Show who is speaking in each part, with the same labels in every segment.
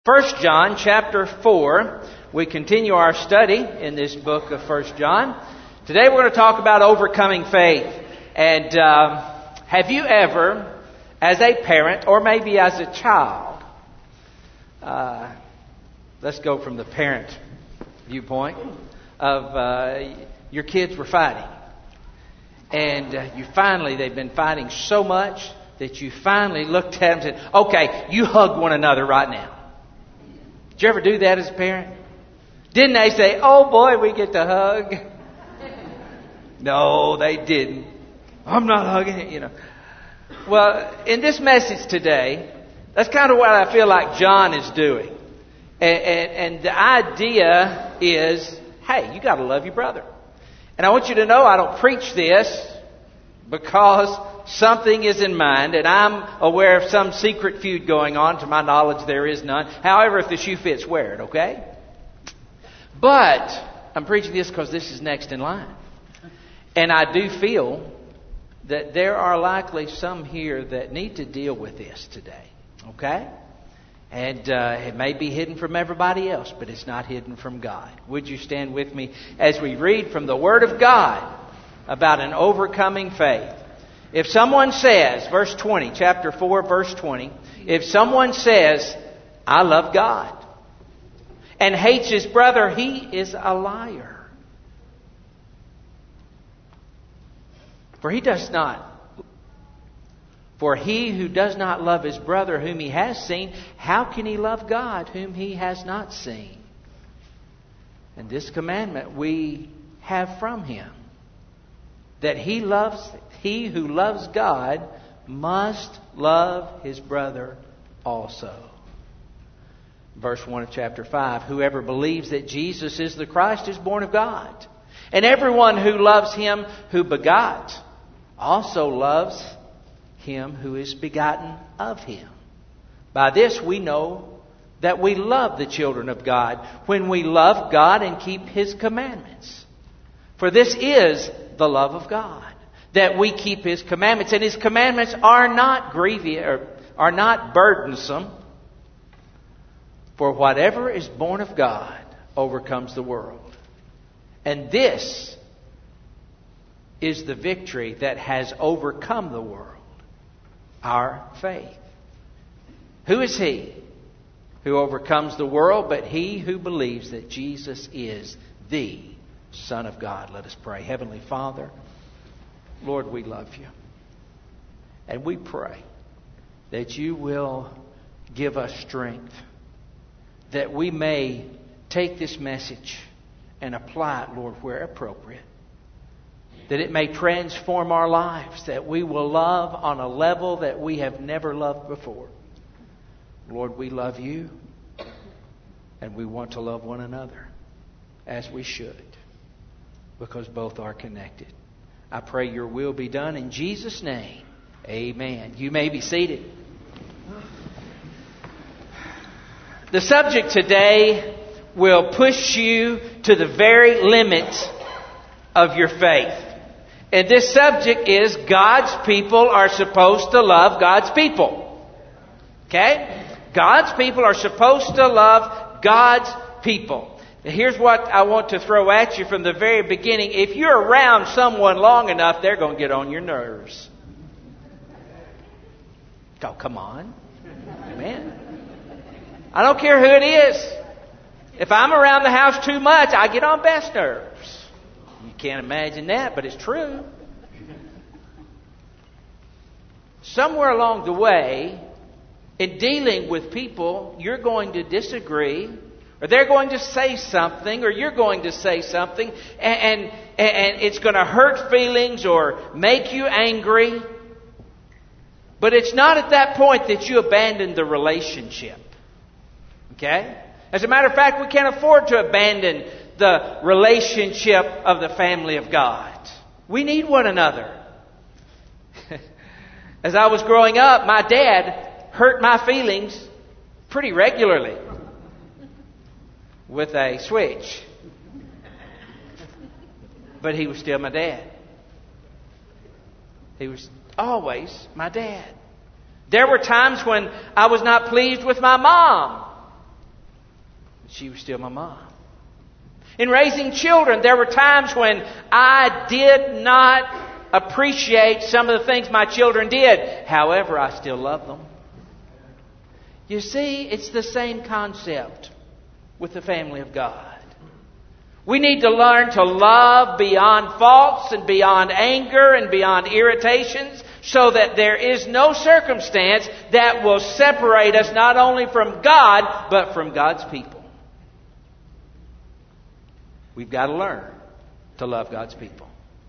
Speaker 1: First John chapter 4. We continue our study in this book of First John. Today we're going to talk about overcoming faith. And have you ever, as a parent or maybe as a child, let's go from the parent viewpoint of your kids were fighting. And they've been fighting so much that you finally looked at them and said, okay, you hug one another right now. Did you ever do that as a parent? Didn't they say, oh boy, we get to hug? No, they didn't. I'm not hugging it, Well, in this message today, that's kind of what I feel like John is doing. And the idea is, hey, you got to love your brother. And I want you to know I don't preach this because something is in mind, and I'm aware of some secret feud going on. To my knowledge, there is none. However, if the shoe fits, wear it, okay? But I'm preaching this because this is next in line. And I do feel that there are likely some here that need to deal with this today, okay? And it may be hidden from everybody else, but it's not hidden from God. Would you stand with me as we read from the Word of God about an overcoming faith? If someone says, verse 20, chapter 4, verse 20, if someone says, I love God, and hates his brother, he is a liar. For he who does not love his brother whom he has seen, how can he love God whom he has not seen? And this commandment we have from him, that he who loves God must love his brother also. Verse 1 of chapter 5, whoever believes that Jesus is the Christ is born of God. And everyone who loves him who begot also loves him who is begotten of him. By this we know that we love the children of God, when we love God and keep his commandments. For this is the love of God, that we keep his commandments. And his commandments are not grievous, or are not burdensome. For whatever is born of God overcomes the world. And this is the victory that has overcome the world, our faith. Who is he who overcomes the world but he who believes that Jesus is the Son of God? Let us pray. Heavenly Father, Lord, we love you. And we pray that you will give us strength, that we may take this message and apply it, Lord, where appropriate. That it may transform our lives, that we will love on a level that we have never loved before. Lord, we love you, and we want to love one another as we should, because both are connected. I pray your will be done in Jesus' name. Amen. You may be seated. The subject today will push you to the very limit of your faith. And this subject is God's people are supposed to love God's people. Okay? God's people are supposed to love God's people. Now, here's what I want to throw at you from the very beginning. If you're around someone long enough, they're going to get on your nerves. Oh, come on. Amen. I don't care who it is. If I'm around the house too much, I get on Beth's nerves. You can't imagine that, but it's true. Somewhere along the way, in dealing with people, you're going to disagree, or they're going to say something, or you're going to say something, and it's going to hurt feelings or make you angry. But it's not at that point that you abandon the relationship. Okay? As a matter of fact, we can't afford to abandon the relationship of the family of God. We need one another. As I was growing up, my dad hurt my feelings pretty regularly with a switch. But he was still my dad. He was always my dad. There were times when I was not pleased with my mom. she was still my mom. In raising children, there were times when I did not appreciate some of the things my children did. However, I still love them. You see, it's the same concept with the family of God. We need to learn to love beyond faults and beyond anger and beyond irritations, so that there is no circumstance that will separate us not only from God, but from God's people. We've got to learn to love God's people.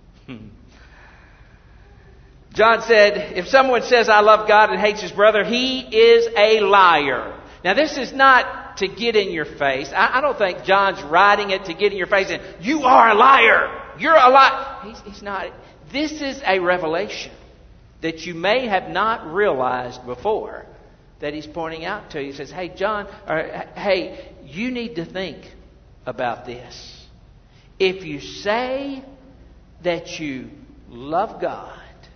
Speaker 1: John said, if someone says, I love God and hates his brother, he is a liar. Now, this is not to get in your face. I don't think John's writing it to get in your face and, you are a liar. You're a liar. He's not. This is a revelation that you may have not realized before that he's pointing out to you. He says, hey, John, or hey, you need to think about this. If you say that you love God,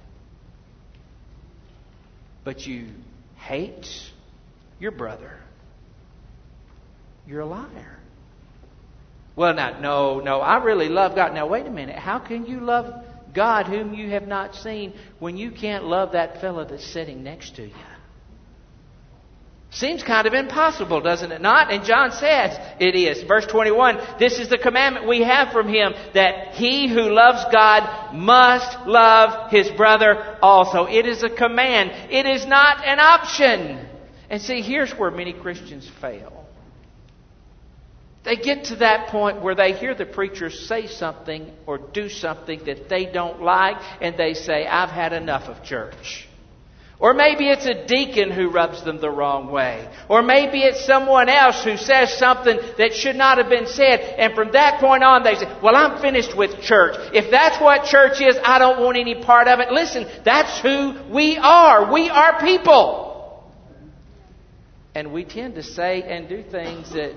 Speaker 1: but you hate your brother, you're a liar. Well, now, no, I really love God. Now, wait a minute. How can you love God whom you have not seen when you can't love that fellow that's sitting next to you? Seems kind of impossible, doesn't it not? And John says it is. Verse 21, this is the commandment we have from him, that he who loves God must love his brother also. It is a command. It is not an option. And see, here's where many Christians fail. They get to that point where they hear the preacher say something or do something that they don't like, and they say, I've had enough of church. Or maybe it's a deacon who rubs them the wrong way. Or maybe it's someone else who says something that should not have been said. And from that point on, they say, well, I'm finished with church. If that's what church is, I don't want any part of it. Listen, that's who we are. We are people. And we tend to say and do things that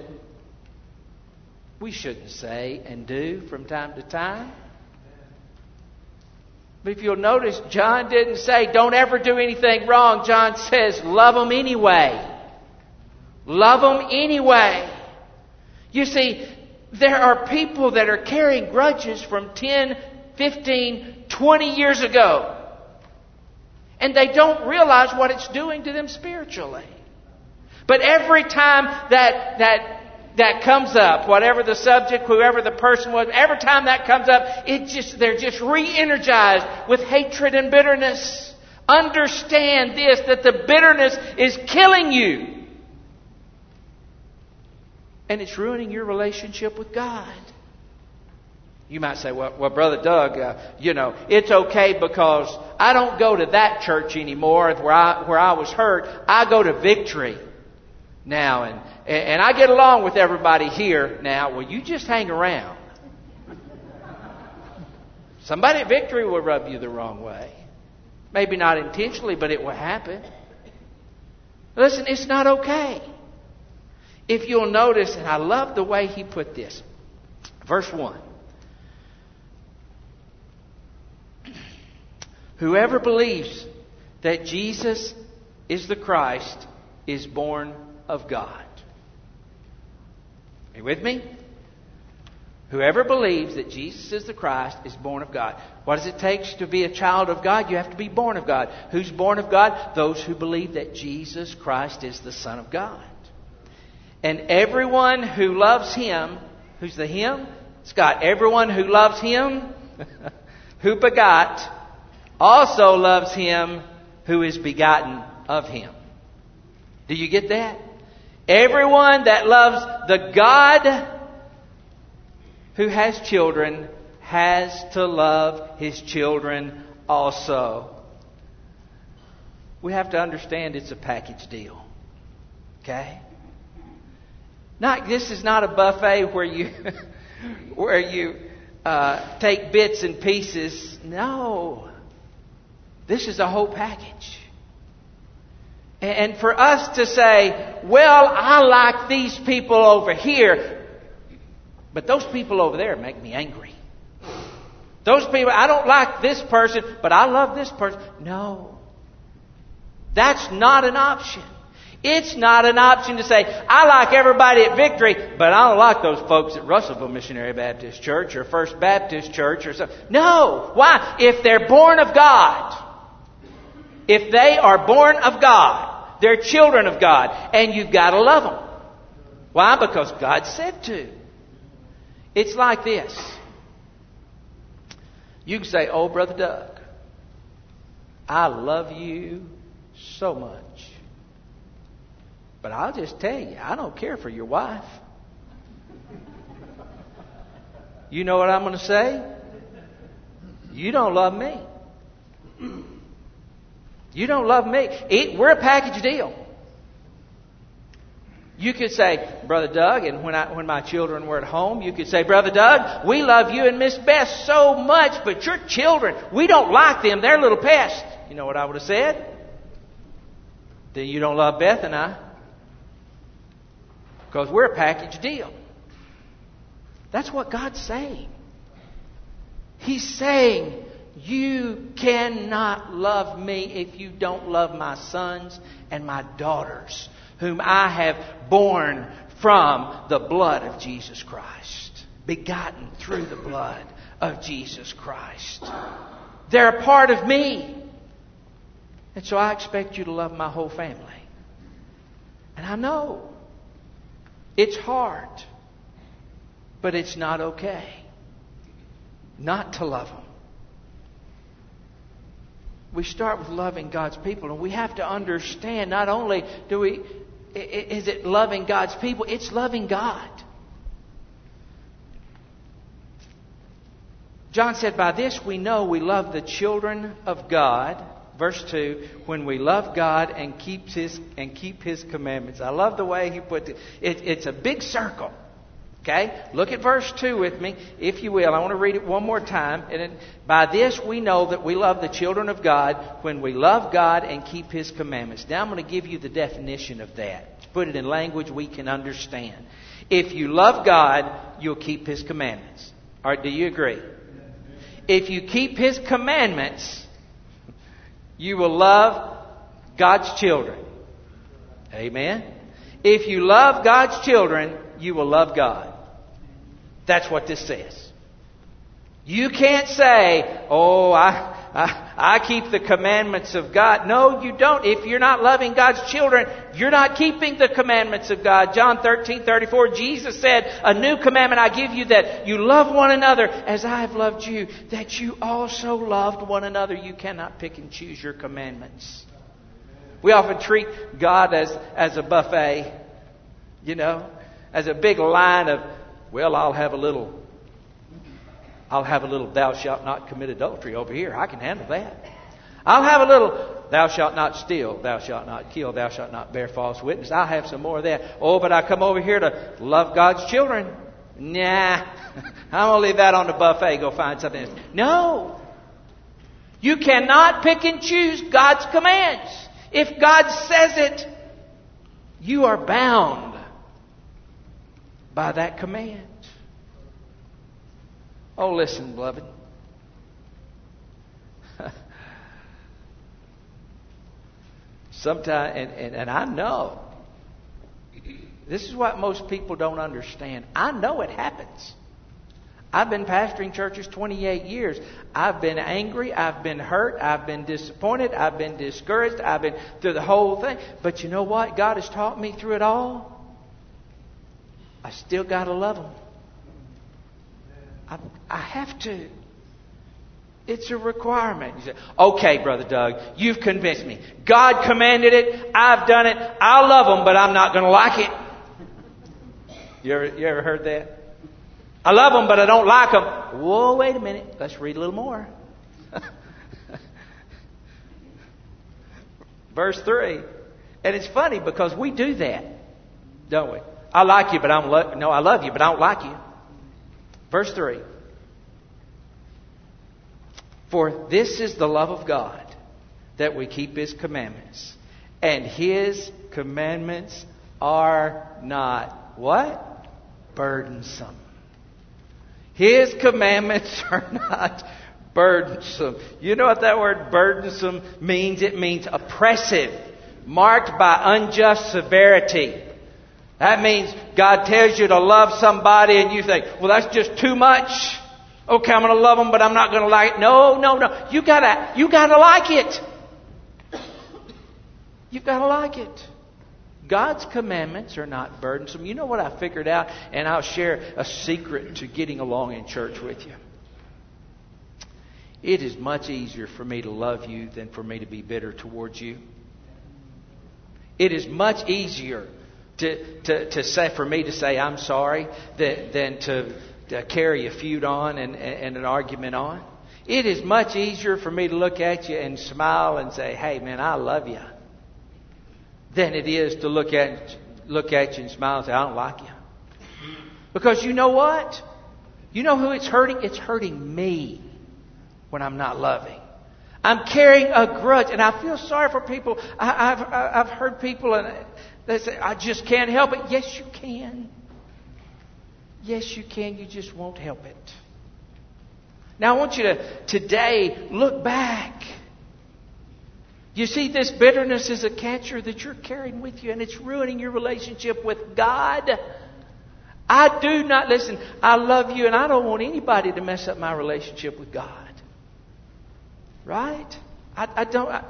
Speaker 1: we shouldn't say and do from time to time. But if you'll notice, John didn't say, don't ever do anything wrong. John says, love them anyway. Love them anyway. You see, there are people that are carrying grudges from 10, 15, 20 years ago. And they don't realize what it's doing to them spiritually. But every time that comes up, whatever the subject, whoever the person was, every time that comes up, they're just re-energized with hatred and bitterness. Understand this, that the bitterness is killing you. And it's ruining your relationship with God. You might say, well, Brother Doug, it's okay because I don't go to that church anymore where I was hurt. I go to Victory now, and I get along with everybody here now. Well, you just hang around. Somebody at Victory will rub you the wrong way. Maybe not intentionally, but it will happen. Listen, it's not okay. If you'll notice, and I love the way he put this. Verse 1. Whoever believes that Jesus is the Christ is born of God. Are you with me? Whoever believes that Jesus is the Christ is born of God. What does it take to be a child of God? You have to be born of God. Who's born of God? Those who believe that Jesus Christ is the Son of God. And everyone who loves Him, who's the Him? Scott, everyone who loves Him, who begot, also loves Him who is begotten of Him. Do you get that? Everyone that loves the God who has children has to love his children also. We have to understand it's a package deal. Okay? This is not a buffet where you take bits and pieces. No. This is a whole package. And for us to say, well, I like these people over here, but those people over there make me angry. Those people, I don't like this person, but I love this person. No. That's not an option. It's not an option to say, I like everybody at Victory, but I don't like those folks at Russellville Missionary Baptist Church or First Baptist Church or something. No. Why? If they're born of God, if they are born of God, they're children of God, and you've got to love them. Why? Because God said to. It's like this. You can say, oh, Brother Doug, I love you so much. But I'll just tell you, I don't care for your wife. You know what I'm going to say? You don't love me. You don't love me. We're a package deal. You could say, Brother Doug, and when my children were at home, you could say, Brother Doug, we love you and Miss Bess so much, but your children, we don't like them. They're little pests. You know what I would have said? Then you don't love Beth and I. Because we're a package deal. That's what God's saying. He's saying, you cannot love me if you don't love my sons and my daughters, whom I have born from the blood of Jesus Christ, begotten through the blood of Jesus Christ. They're a part of me. And so I expect you to love my whole family. And I know it's hard, but it's not okay not to love them. We start with loving God's people, and we have to understand not only is it loving God's people, it's loving God. John said, by this we know we love the children of God. Verse 2, when we love God and keep His commandments. I love the way he put it. It's a big circle. Okay? Look at verse 2 with me, if you will. I want to read it one more time. By this we know that we love the children of God when we love God and keep His commandments. Now I'm going to give you the definition of that. To put it in language we can understand. If you love God, you'll keep His commandments. All right, do you agree? If you keep His commandments, you will love God's children. Amen? If you love God's children, you will love God. That's what this says. You can't say, oh, I keep the commandments of God. No, you don't. If you're not loving God's children, you're not keeping the commandments of God. John 13:34, Jesus said, a new commandment I give you, that you love one another as I have loved you, that you also loved one another. You cannot pick and choose your commandments. We often treat God as a buffet, as a big line of, well, I'll have a little thou shalt not commit adultery over here. I can handle that. I'll have a little thou shalt not steal, thou shalt not kill, thou shalt not bear false witness. I'll have some more of that. Oh, but I come over here to love God's children. Nah, I'm going to leave that on the buffet. Go find something else. No. You cannot pick and choose God's commands. If God says it, you are bound by that command. Oh, listen, beloved. Sometimes, and I know, this is what most people don't understand. I know it happens. I've been pastoring churches 28 years. I've been angry. I've been hurt. I've been disappointed. I've been discouraged. I've been through the whole thing. But you know what? God has taught me through it all. I still got to love them. I have to. It's a requirement. You say, okay, Brother Doug, you've convinced me. God commanded it. I've done it. I love them, but I'm not going to like it. You ever heard that? I love them, but I don't like them. Whoa, wait a minute. Let's read a little more. Verse 3. And it's funny because we do that, don't we? I like you, but I love you, but I don't like you. Verse 3. For this is the love of God, that we keep His commandments. And His commandments are not what? Burdensome. His commandments are not burdensome. You know what that word burdensome means? It means oppressive, marked by unjust severity. That means God tells you to love somebody and you think, well, that's just too much. Okay, I'm going to love them, but I'm not going to like it. No. You gotta like it. You've got to like it. God's commandments are not burdensome. You know what I figured out? And I'll share a secret to getting along in church with you. It is much easier for me to love you than for me to be bitter towards you. It is much easier to say, for me to say I'm sorry than to carry a feud on and an argument on. It is much easier for me to look at you and smile and say, hey man, I love you, than it is to look at you and smile and say, I don't like you. Because you know what? You know who it's hurting? It's hurting me when I'm not loving. I'm carrying a grudge, and I feel sorry for people. I've heard people and they say, I just can't help it. Yes, you can. Yes, you can. You just won't help it. Now, I want you to today look back. You see, this bitterness is a cancer that you're carrying with you, and it's ruining your relationship with God. I do not, listen, I love you, and I don't want anybody to mess up my relationship with God. Right? I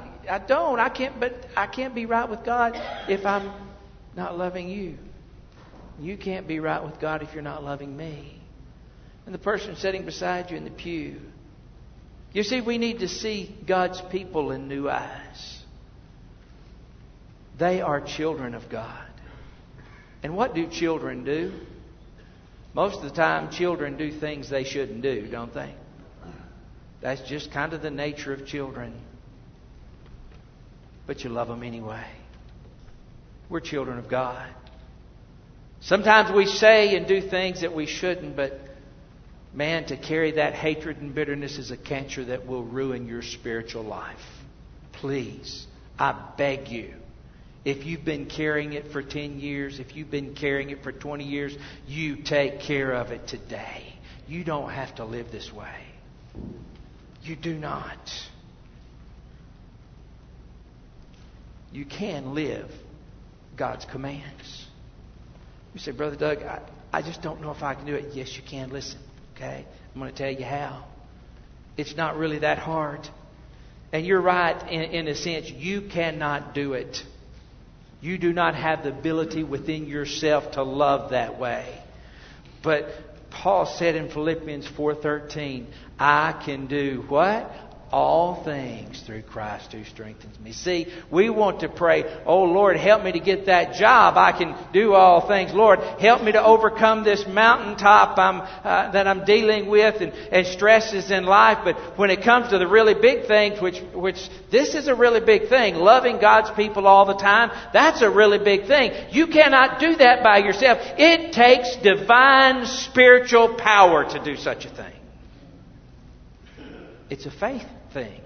Speaker 1: can't be right with God if I'm not loving you. You can't be right with God if you're not loving me. And the person sitting beside you in the pew. You see, we need to see God's people in new eyes. They are children of God. And what do children do? Most of the time, children do things they shouldn't do, don't they? That's just kind of the nature of children. But you love them anyway. We're children of God. Sometimes we say and do things that we shouldn't, but man, to carry that hatred and bitterness is a cancer that will ruin your spiritual life. Please, I beg you, if you've been carrying it for 10 years, if you've been carrying it for 20 years, you take care of it today. You don't have to live this way. You do not. You can live God's commands. You say, Brother Doug, I just don't know if I can do it. Yes, you can. Listen, okay? I'm going to tell you how. It's not really that hard. And you're right in a sense. You cannot do it. You do not have the ability within yourself to love that way. But Paul said in Philippians 4:13, I can do what? All things through Christ who strengthens me. See, we want to pray, oh Lord, help me to get that job. I can do all things. Lord, help me to overcome this mountaintop that I'm dealing with and stresses in life. But when it comes to the really big things, which this is a really big thing, loving God's people all the time, that's a really big thing. You cannot do that by yourself. It takes divine spiritual power to do such a thing. It's a faith thing.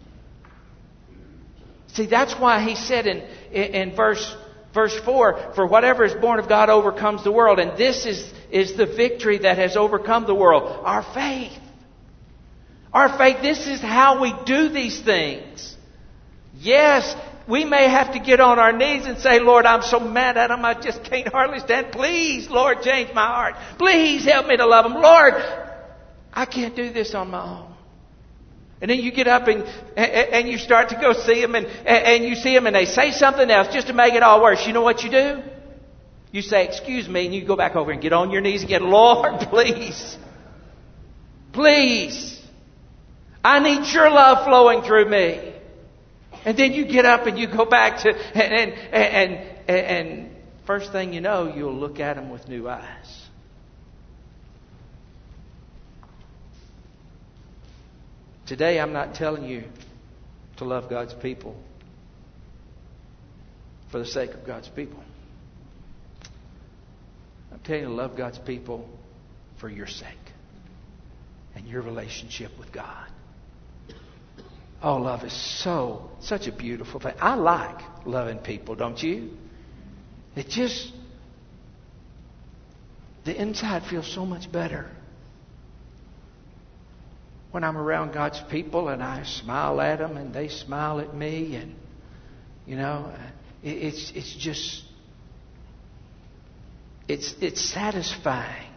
Speaker 1: See, that's why he said in verse 4, for whatever is born of God overcomes the world. And this is the victory that has overcome the world. Our faith. Our faith, this is how we do these things. Yes, we may have to get on our knees and say, Lord, I'm so mad at them, I just can't hardly stand. Please, Lord, change my heart. Please help me to love them. Lord, I can't do this on my own. And then you get up and you start to go see them and you see them and they say something else just to make it all worse. You know what you do? You say, excuse me, and you go back over and get on your knees again. Lord, please. Please. I need your love flowing through me. And then you get up and you go back to, and first thing you know, you'll look at them with new eyes. Today, I'm not telling you to love God's people for the sake of God's people. I'm telling you to love God's people for your sake and your relationship with God. Oh, love is such a beautiful thing. I like loving people, don't you? It just, the inside feels so much better. When I'm around God's people and I smile at them and they smile at me and, you know, It's just, it's satisfying.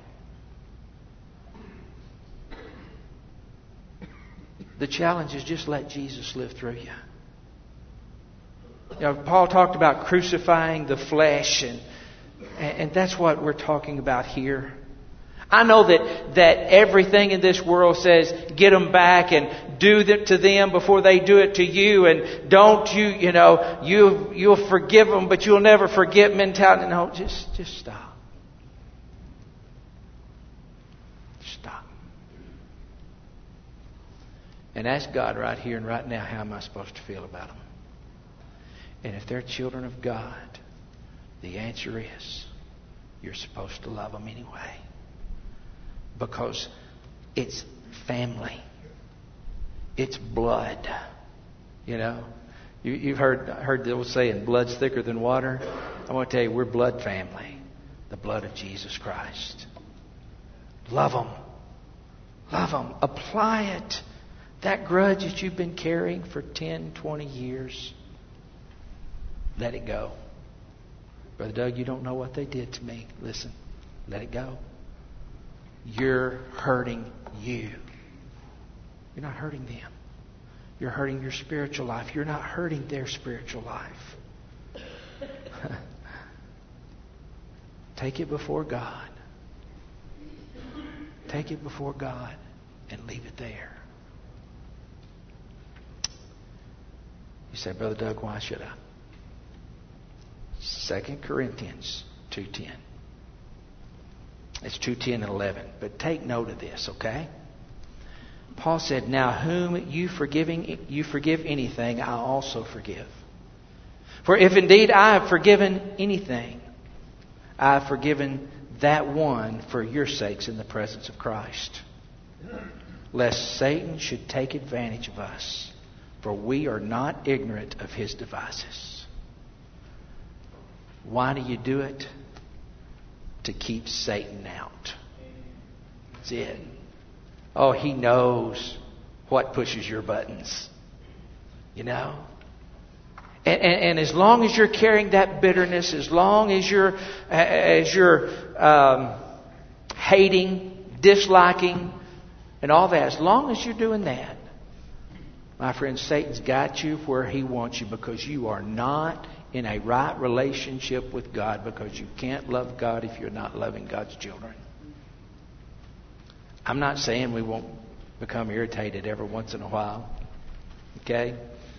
Speaker 1: The challenge is just let Jesus live through you. You know, Paul talked about crucifying the flesh, and that's what we're talking about here. I know that everything in this world says get them back and do it to them before they do it to you, and don't you'll forgive them but you'll never forget mentality. No, just stop. Stop. And ask God right here and right now, how am I supposed to feel about them? And if they're children of God, the answer is you're supposed to love them anyway. Because it's family. It's blood. You know, you've heard the old saying, blood's thicker than water. I want to tell you, we're blood family. The blood of Jesus Christ. Love them. Love them. Apply it. That grudge that you've been carrying for 10, 20 years, let it go. Brother Doug, you don't know what they did to me. Listen, let it go. You're hurting you. You're not hurting them. You're hurting your spiritual life. You're not hurting their spiritual life. Take it before God. Take it before God and leave it there. You say, Brother Doug, why should I? 2 Corinthians 2:10. It's 2:10 and 11. But take note of this, okay? Paul said, now whom you forgive anything, I also forgive. For if indeed I have forgiven anything, I have forgiven that one for your sakes in the presence of Christ. Lest Satan should take advantage of us, for we are not ignorant of his devices. Why do you do it? To keep Satan out. That's it. Oh, he knows what pushes your buttons. You know? And as long as you're carrying that bitterness, as long as you're hating, disliking, and all that, as long as you're doing that, my friend, Satan's got you where he wants you, because you are not in a right relationship with God, because you can't love God if you're not loving God's children. I'm not saying we won't become irritated every once in a while. Okay?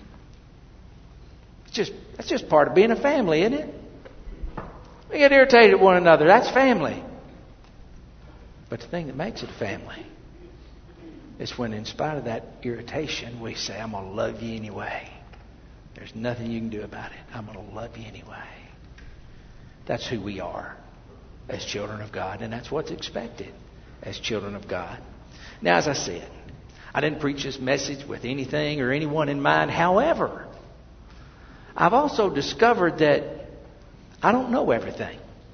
Speaker 1: That's just part of being a family, isn't it? We get irritated at one another. That's family. But the thing that makes it a family is when, in spite of that irritation, we say, I'm going to love you anyway. There's nothing you can do about it. I'm going to love you anyway. That's who we are as children of God, and that's what's expected as children of God. Now, as I said, I didn't preach this message with anything or anyone in mind. However, I've also discovered that I don't know everything.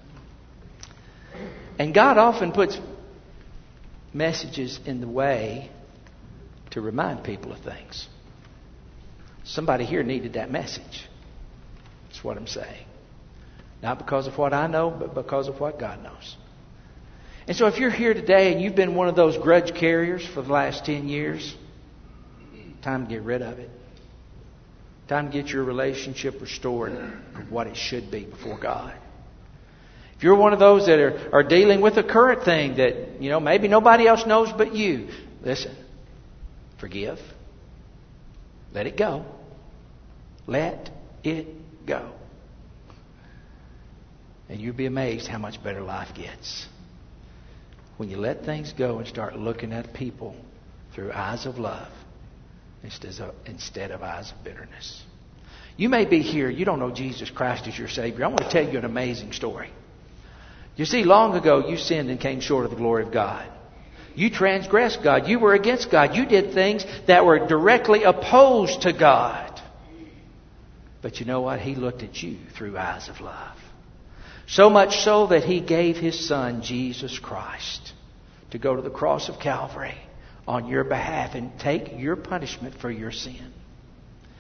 Speaker 1: And God often puts messages in the way to remind people of things. Somebody here needed that message. That's what I'm saying. Not because of what I know, but because of what God knows. And so if you're here today and you've been one of those grudge carriers for the last 10 years, time to get rid of it. Time to get your relationship restored to what it should be before God. If you're one of those that are dealing with a current thing that, maybe nobody else knows but you, listen, forgive. Let it go. Let it go. And you'll be amazed how much better life gets. When you let things go and start looking at people through eyes of love instead of eyes of bitterness. You may be here, you don't know Jesus Christ as your Savior. I want to tell you an amazing story. You see, long ago you sinned and came short of the glory of God. You transgressed God. You were against God. You did things that were directly opposed to God. But you know what? He looked at you through eyes of love. So much so that He gave His Son, Jesus Christ, to go to the cross of Calvary on your behalf and take your punishment for your sin.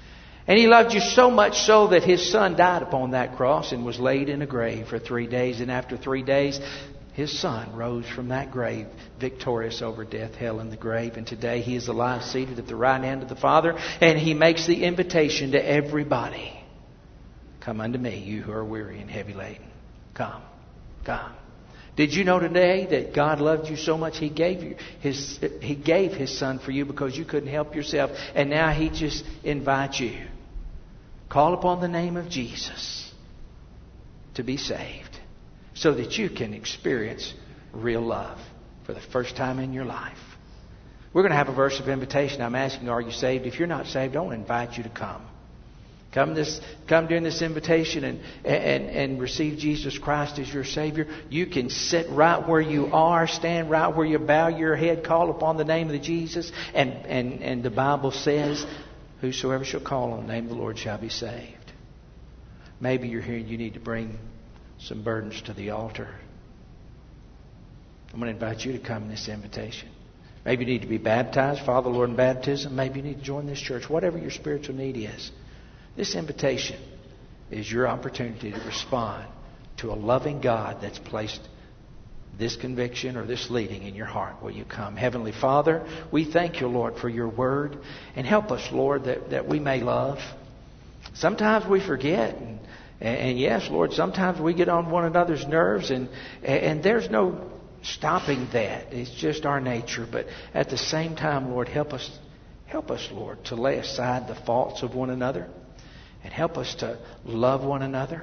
Speaker 1: And He loved you so much so that His Son died upon that cross and was laid in a grave for 3 days. And after 3 days, His Son rose from that grave, victorious over death, hell, and the grave. And today He is alive, seated at the right hand of the Father. And He makes the invitation to everybody. Come unto me, you who are weary and heavy laden. Come. Come. Did you know today that God loved you so much He gave His Son for you because you couldn't help yourself, and now He just invites you. Call upon the name of Jesus to be saved so that you can experience real love for the first time in your life. We're going to have a verse of invitation. I'm asking, are you saved? If you're not saved, I want to invite you to come. Come during this invitation and receive Jesus Christ as your Savior. You can sit right where you are, stand right where you bow your head, call upon the name of Jesus. And the Bible says, whosoever shall call on the name of the Lord shall be saved. Maybe you're here and you need to bring some burdens to the altar. I'm going to invite you to come in this invitation. Maybe you need to be baptized, follow the Lord in baptism. Maybe you need to join this church. Whatever your spiritual need is. This invitation is your opportunity to respond to a loving God that's placed this conviction or this leading in your heart. Will you come? Heavenly Father, we thank you, Lord, for your word. And help us, Lord, that we may love. Sometimes we forget. And yes, Lord, sometimes we get on one another's nerves. And there's no stopping that. It's just our nature. But at the same time, Lord, help us, Lord, to lay aside the faults of one another. And help us to love one another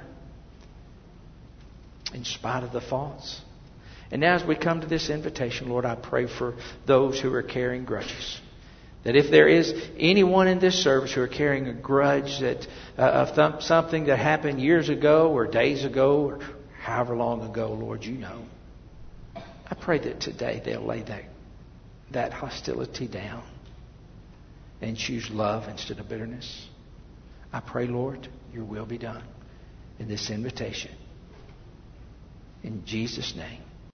Speaker 1: in spite of the faults. And now as we come to this invitation, Lord, I pray for those who are carrying grudges. That if there is anyone in this service who are carrying a grudge that of something that happened years ago or days ago or however long ago, Lord, you know. I pray that today they'll lay that hostility down and choose love instead of bitterness. I pray, Lord, your will be done in this invitation. In Jesus' name.